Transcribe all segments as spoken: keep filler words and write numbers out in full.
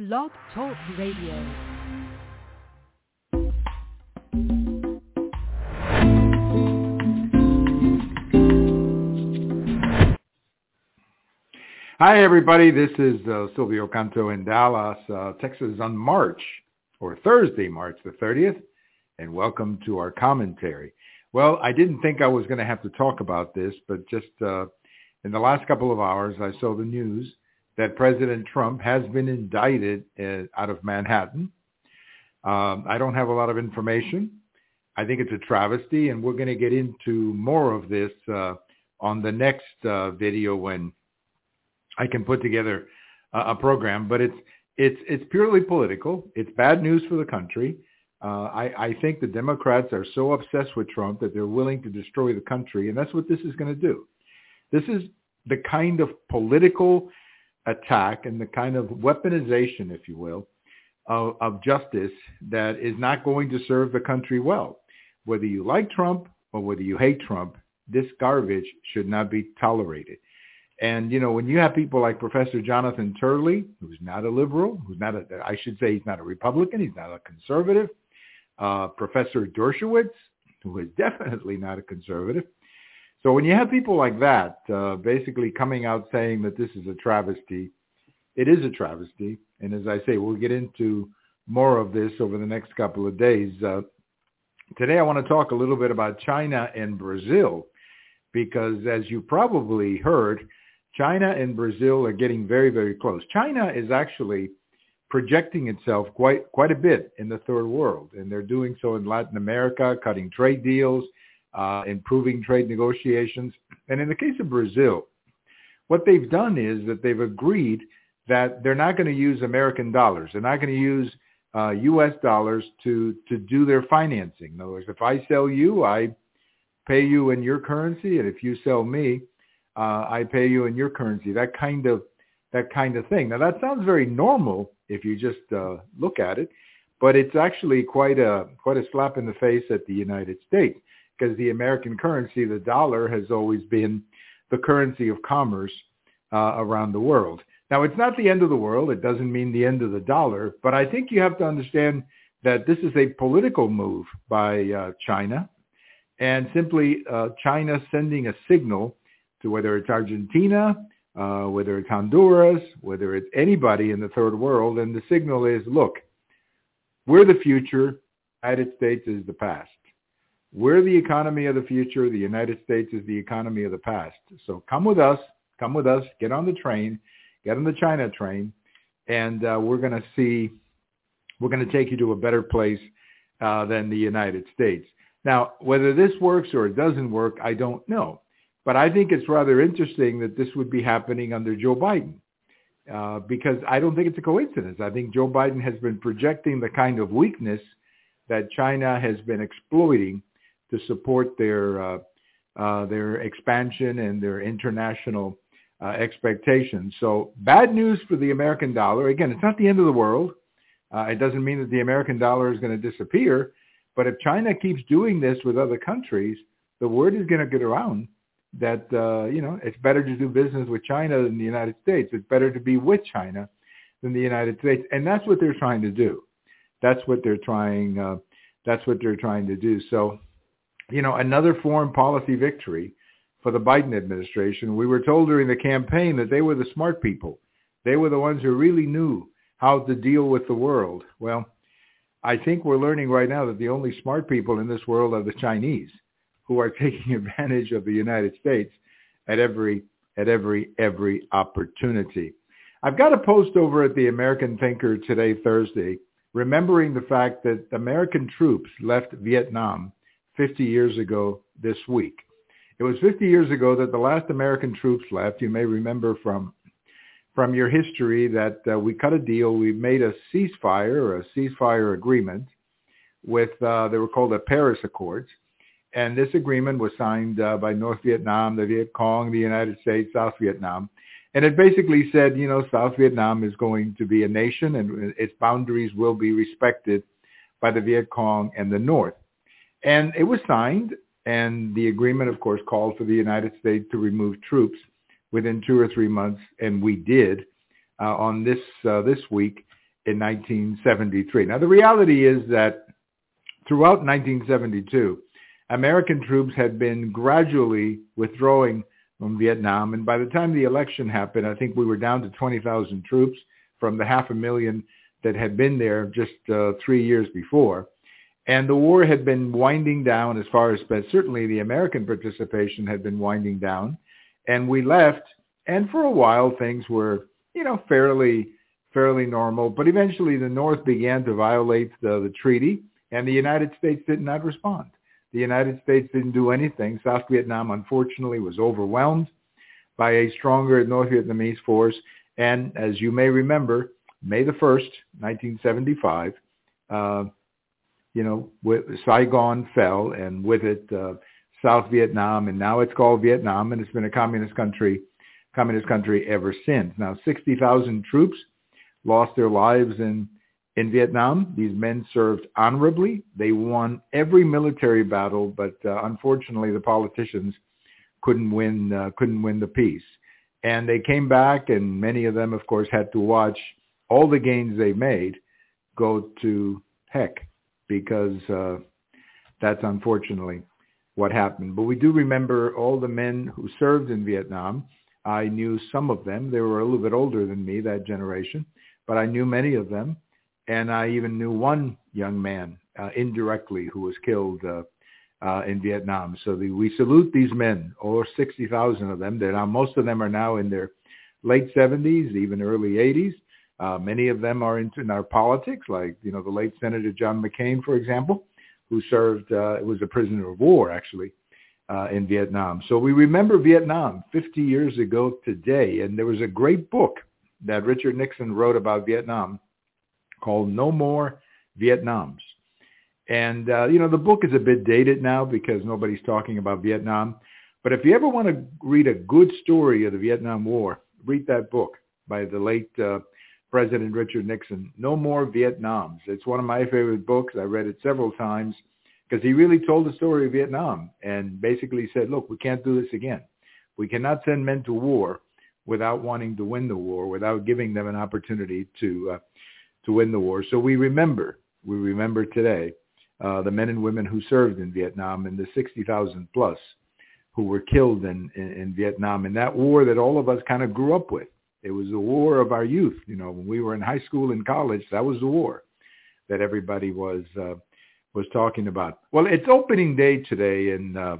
Blog Talk Radio. Hi, everybody. This is uh, Silvio Canto in Dallas, uh, Texas on March, or Thursday, March the thirtieth, and welcome to our commentary. Well, I didn't think I was going to have to talk about this, but just uh, in the last couple of hours, I saw the news that President Trump has been indicted uh, out of Manhattan. Um, I don't have a lot of information. I think it's a travesty, and we're going to get into more of this uh, on the next uh, video when I can put together a, a program. But it's it's it's purely political. It's bad news for the country. Uh, I, I think the Democrats are so obsessed with Trump that they're willing to destroy the country, and that's what this is going to do. This is the kind of political attack and the kind of weaponization, if you will, of, of justice that is not going to serve the country well. Whether you like Trump or whether you hate Trump, this garbage should not be tolerated. And, you know, when you have people like Professor Jonathan Turley, who's not a liberal, who's not a, I should say he's not a Republican, he's not a conservative, uh, Professor Dershowitz, who is definitely not a conservative. So when you have people like that uh, basically coming out saying that this is a travesty, it is a travesty. And as I say, we'll get into more of this over the next couple of days. Uh, today I want to talk a little bit about China and Brazil, because as you probably heard, China and Brazil are getting very, very close. China is actually projecting itself quite quite a bit in the third world, and they're doing so in Latin America, cutting trade deals, uh, improving trade negotiations. And in the case of Brazil, what they've done is that they've agreed that they're not going to use American dollars. They're not going to use uh, U S dollars to, to do their financing. In other words, if I sell you, I pay you in your currency, and if you sell me, uh, I pay you in your currency. That kind of that kind of thing. Now that sounds very normal if you just uh, look at it, but it's actually quite a quite a slap in the face at the United States, because the American currency, the dollar, has always been the currency of commerce uh, around the world. Now it's not the end of the world. It doesn't mean the end of the dollar, but I think you have to understand that this is a political move by uh, China. And simply uh, China sending a signal to whether it's Argentina, uh, whether it's Honduras, whether it's anybody in the third world. And the signal is, look, we're the future. The United States is the past. We're the economy of the future. The United States is the economy of the past. So come with us. Come with us. Get on the train. Get on the China train. And uh, we're going to see, we're going to take you to a better place uh, than the United States. Now, whether this works or it doesn't work, I don't know. But I think it's rather interesting that this would be happening under Joe Biden, uh, because I don't think it's a coincidence. I think Joe Biden has been projecting the kind of weakness that China has been exploiting to support their uh, uh, their expansion and their international uh, expectations. So bad news for the American dollar. Again, it's not the end of the world. Uh, it doesn't mean that the American dollar is going to disappear. But if China keeps doing this with other countries, the word is going to get around that, uh, you know, it's better to do business with China than the United States. It's better to be with China than the United States. And that's what they're trying to do. That's what they're trying, uh, that's what they're trying to do. So, you know, another foreign policy victory for the Biden administration. We were told during the campaign that they were the smart people. They were the ones who really knew how to deal with the world. Well, I think we're learning right now that the only smart people in this world are the Chinese, who are taking advantage of the United States at every at every every opportunity. I've got a post over at the American Thinker today, Thursday, remembering the fact that American troops left Vietnam fifty years ago this week. It was fifty years ago that the last American troops left. You may remember from from your history that uh, we cut a deal. We made a ceasefire or a ceasefire agreement with, uh, they were called the Paris Accords. And this agreement was signed uh, by North Vietnam, the Viet Cong, the United States, South Vietnam. And it basically said, you know, South Vietnam is going to be a nation and its boundaries will be respected by the Viet Cong and the North. And it was signed, and the agreement, of course, called for the United States to remove troops within two or three months, and we did uh, on this uh, this week. in nineteen seventy-three. Now, the reality is that throughout nineteen seventy-two, American troops had been gradually withdrawing from Vietnam. And by the time the election happened, I think we were down to twenty thousand troops from the half a million that had been there just uh, three years before. And the war had been winding down as far as, but certainly the American participation had been winding down. And we left, and for a while things were, you know, fairly, fairly normal. But eventually the North began to violate the, the treaty, and the United States did not respond. The United States didn't do anything. South Vietnam, unfortunately, was overwhelmed by a stronger North Vietnamese force. And as you may remember, May the first, nineteen seventy-five, uh, you know, with, Saigon fell, and with it, uh, South Vietnam, and now it's called Vietnam, and it's been a communist country, communist country ever since. Now, sixty thousand troops lost their lives in, in Vietnam. These men served honorably. They won every military battle, but uh, unfortunately, the politicians couldn't win, uh, couldn't win the peace. And they came back, and many of them, of course, had to watch all the gains they made go to heck, because uh, that's unfortunately what happened. But we do remember all the men who served in Vietnam. I knew some of them. They were a little bit older than me, that generation, but I knew many of them. And I even knew one young man uh, indirectly who was killed uh, uh, in Vietnam. So the, we salute these men, over sixty thousand of them. They're now, most of them are now in their late seventies, even early eighties. Uh, many of them are into in our politics, like, you know, the late Senator John McCain, for example, who served, uh, was a prisoner of war, actually, uh, in Vietnam. So we remember Vietnam fifty years ago today, and there was a great book that Richard Nixon wrote about Vietnam called No More Vietnams. And, uh, you know, the book is a bit dated now because nobody's talking about Vietnam. But if you ever want to read a good story of the Vietnam War, read that book by the late uh, President Richard Nixon, No More Vietnams. It's one of my favorite books. I read it several times because he really told the story of Vietnam and basically said, look, we can't do this again. We cannot send men to war without wanting to win the war, without giving them an opportunity to uh, to win the war. So we remember, we remember today uh, the men and women who served in Vietnam and the sixty thousand plus who were killed in, in, in Vietnam, in that war that all of us kind of grew up with. It was the war of our youth. You know, when we were in high school and college, that was the war that everybody was uh, was talking about. Well, it's opening day today in uh,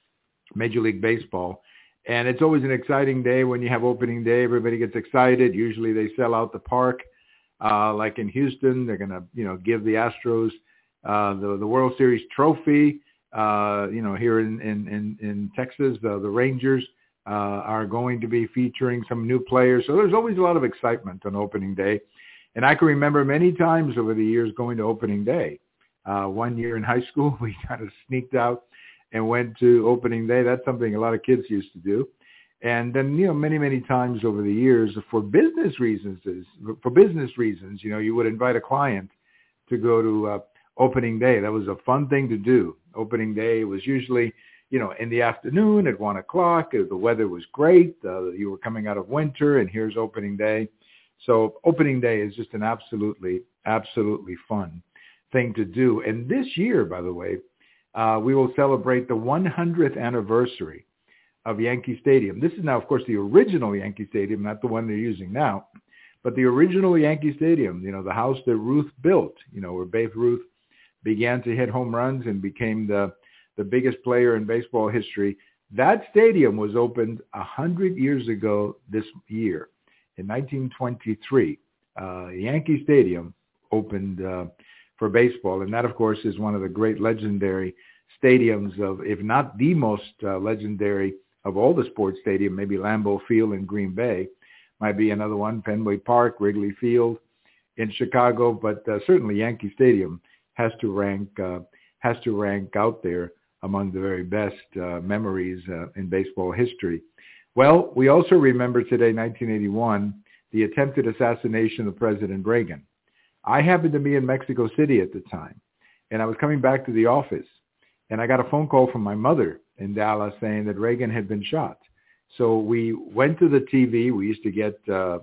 Major League Baseball, and it's always an exciting day when you have opening day. Everybody gets excited. Usually they sell out the park. Uh, like in Houston, they're going to, you know, give the Astros uh, the, the World Series trophy. Uh, you know, here in, in, in, in Texas, the, the Rangers Uh, are going to be featuring some new players. So there's always a lot of excitement on opening day. And I can remember many times over the years going to opening day. Uh, one year in high school, we kind of sneaked out and went to opening day. That's something a lot of kids used to do. And then, you know, many, many times over the years for business reasons, for business reasons, you know, you would invite a client to go to uh, opening day. That was a fun thing to do. Opening day was usually, you know, in the afternoon at one o'clock. The weather was great. Uh, you were coming out of winter, and here's opening day. So opening day is just an absolutely, absolutely fun thing to do. And this year, by the way, uh, we will celebrate the one hundredth anniversary of Yankee Stadium. This is now, of course, the original Yankee Stadium, not the one they're using now, but the original Yankee Stadium, you know, the house that Ruth built, you know, where Babe Ruth began to hit home runs and became the the biggest player in baseball history. That stadium was opened one hundred years ago this year. In nineteen twenty-three, uh, Yankee Stadium opened uh, for baseball. And that, of course, is one of the great legendary stadiums of, if not the most uh, legendary of all the sports stadium, maybe Lambeau Field in Green Bay might be another one, Fenway Park, Wrigley Field in Chicago, but uh, certainly Yankee Stadium has to rank uh, has to rank out there among the very best uh, memories uh, in baseball history. Well, we also remember today, nineteen eighty-one, the attempted assassination of President Reagan. I happened to be in Mexico City at the time, and I was coming back to the office, and I got a phone call from my mother in Dallas saying that Reagan had been shot. So we went to the T V. We used to get, uh,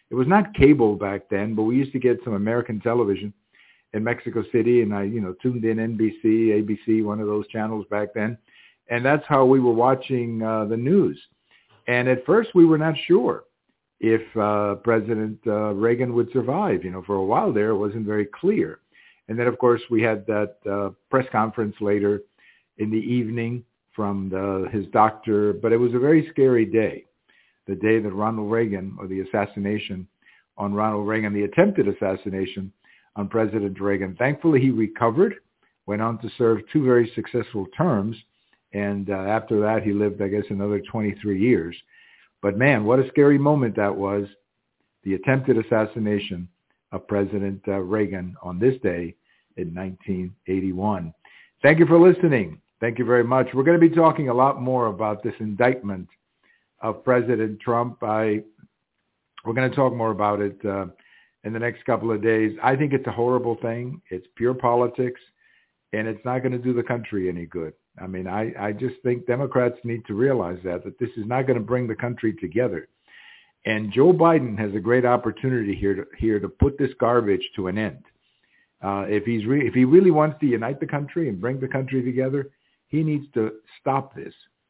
It was not cable back then, but we used to get some American television in Mexico City, and I, you know, tuned in N B C, A B C, one of those channels back then. And that's how we were watching uh, the news. And at first we were not sure if uh, President uh, Reagan would survive. You know, for a while there, it wasn't very clear. And then, of course, we had that uh, press conference later in the evening from the, his doctor. But it was a very scary day, the day that Ronald Reagan, or the assassination on Ronald Reagan, the attempted assassination on President Reagan. Thankfully, he recovered, went on to serve two very successful terms. And uh, after that, he lived, I guess, another twenty-three years. But man, what a scary moment that was, the attempted assassination of President uh, Reagan on this day in nineteen eighty-one. Thank you for listening. Thank you very much. We're going to be talking a lot more about this indictment of President Trump. I, we're going to talk more about it uh, in the next couple of days. I think it's a horrible thing. It's pure politics, and it's not going to do the country any good. I mean, I, I just think Democrats need to realize that, that this is not going to bring the country together. And Joe Biden has a great opportunity here to, here to put this garbage to an end. Uh, if he's re- if he really wants to unite the country and bring the country together, he needs to stop this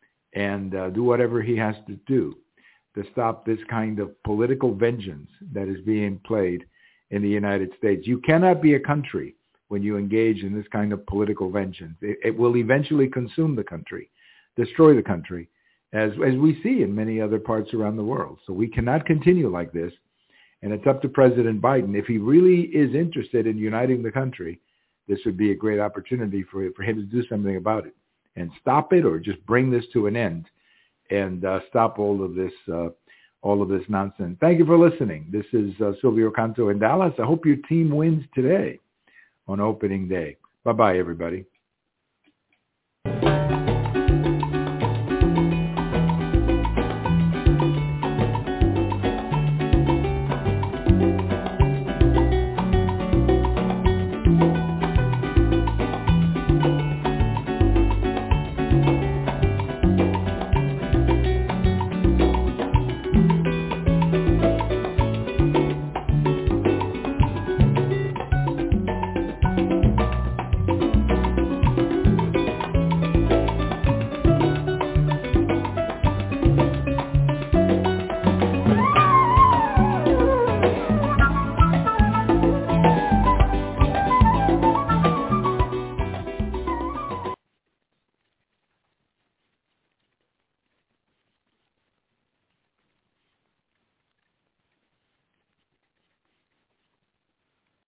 and uh, do whatever he has to do to stop this kind of political vengeance that is being played in the United States. You cannot be a country when you engage in this kind of political vengeance. It, it will eventually consume the country, destroy the country, as as we see in many other parts around the world. So we cannot continue like this. And it's up to President Biden. If he really is interested in uniting the country, this would be a great opportunity for, for him to do something about it and stop it, or just bring this to an end and uh, stop all of this uh, all of this nonsense. Thank you for listening. This is uh, Silvio Canto in Dallas. I hope your team wins today on opening day. Bye-bye, everybody.